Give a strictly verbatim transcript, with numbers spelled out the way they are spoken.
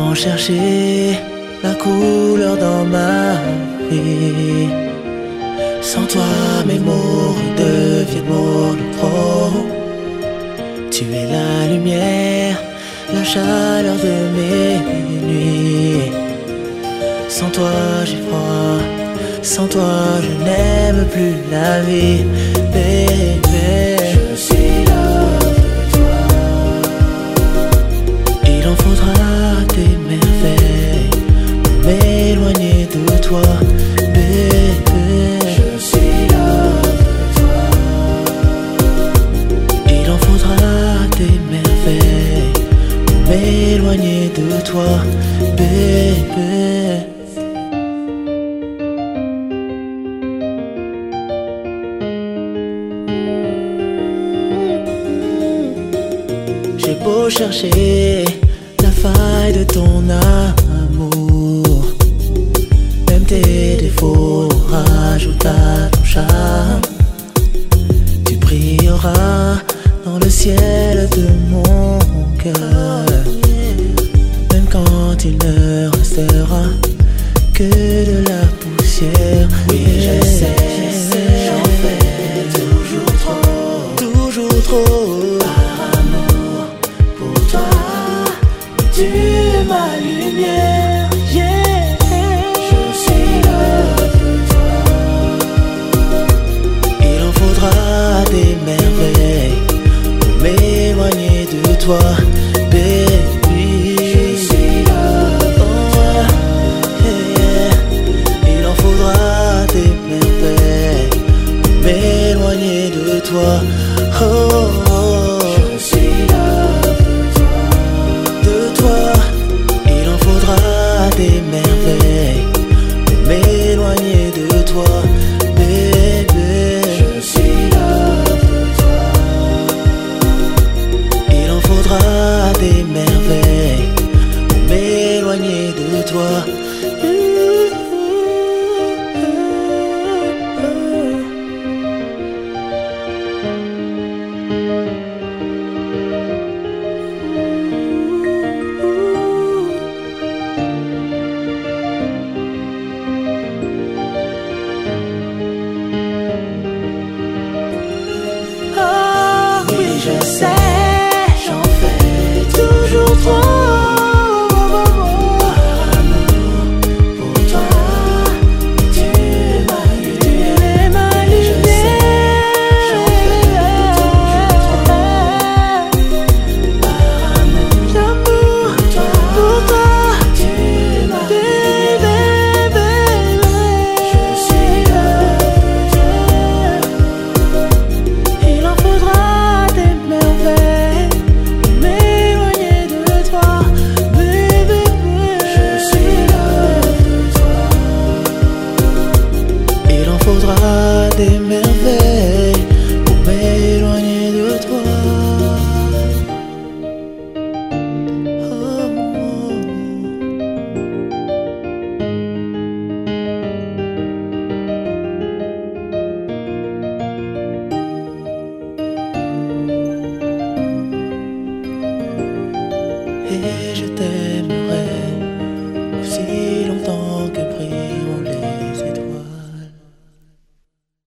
sans chercher la couleur dans ma vie. Sans toi mes mots redeviennent monochromes. Tu es la lumière, la chaleur de mes nuits. Sans toi j'ai froid, sans toi je n'aime plus la vie. Bébé, je suis l'homme de toi. Il en faudra des merveilles pour m'éloigner de toi. Bébé, je suis l'homme de toi. Il en faudra des merveilles pour m'éloigner de toi. Bébé, j'ai beau chercher la faille de ton amour, même tes défauts rajoutent à ton charme. Tu brilleras dans le ciel de mon cœur, même quand il ne restera que de la poussière. Oui, je sais, je sais, j'en fais toujours trop, toujours trop. Tu es ma lumière, yeah. Je suis l'homme de toi. Il en faudra des merveilles pour m'éloigner de toi, baby. Je suis l'homme de toi, yeah. Il en faudra des merveilles pour m'éloigner de toi, oh.